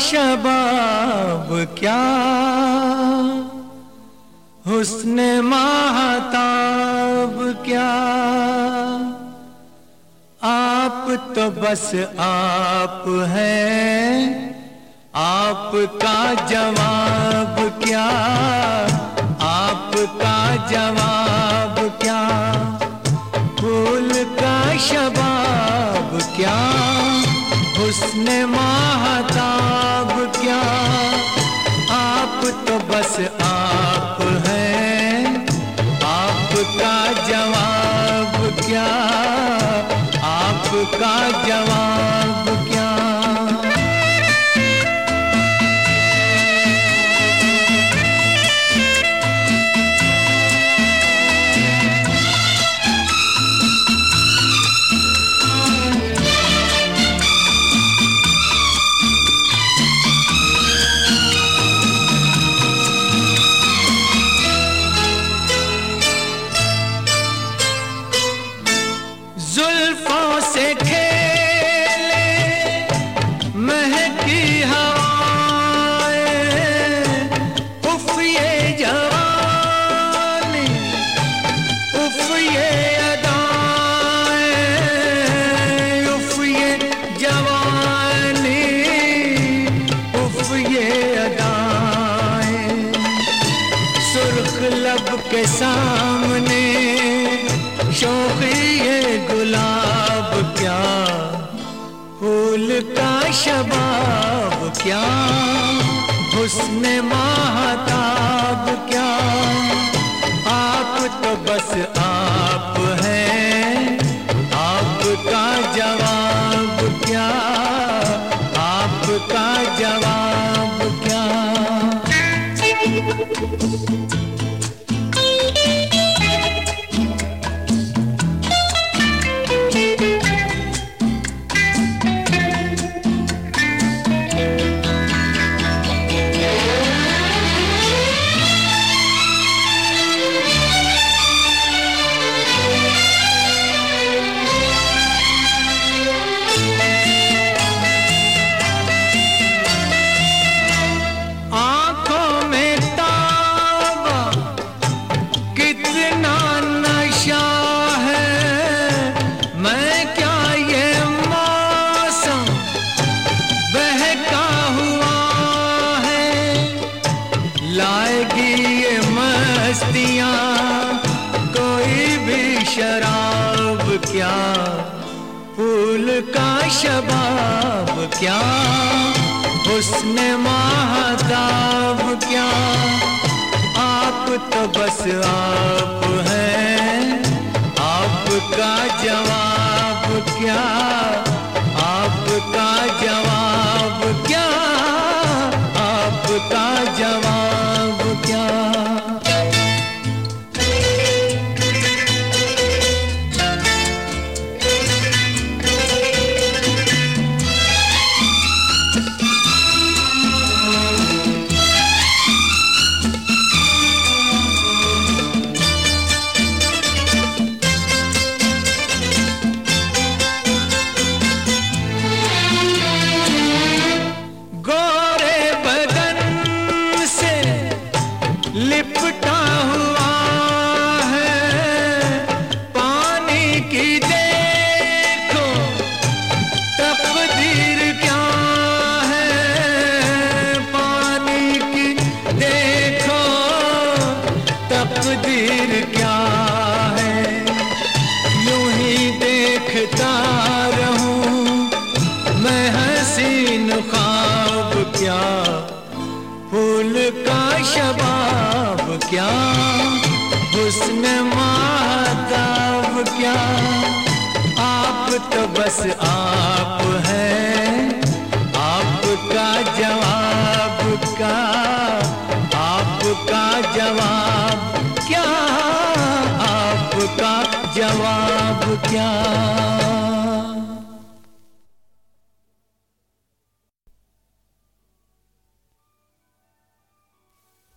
शबाब क्या, हुस्न माहताब क्या, आप तो बस आप हैं, आपका जवाब क्या, आपका जवाब क्या, फूल का शबाब क्या, हुस्न माहताब क्या, आप तो बस आप हैं, आपका जवाब क्या, आपका जवाब क्या। जुल्फों से खेले महकी हवाएं, उफ ये जवानी, उफ ये अदाएं, उफ ये जवानी, उफ ये अदाएं, सुर्ख लब के सामने शौक़ी ये गुलाब क्या, फूल का शबाब क्या, हुस्न माहताब क्या, आप तो बस आप हैं, आपका जवाब क्या, आपका जवाब क्या। लाएगी ये मस्तियाँ कोई भी शराब क्या, फूल का शबाब क्या, हुस्न माहताब क्या, आप तो बस आप हैं, आपका जवाब क्या, आपका जवाब क्या, आपका जवाब क्या। लिपटा हुआ है पानी की देखो तकदीर क्या है, पानी की देखो तकदीर क्या है, यूं ही देखता रहूं मैं हसीन ख्वाब क्या, फूल का शबाब क्या, हुस्न माहताब क्या, आप तो बस आप हैं, आपका जवाब क्या, आपका जवाब क्या, आपका जवाब क्या।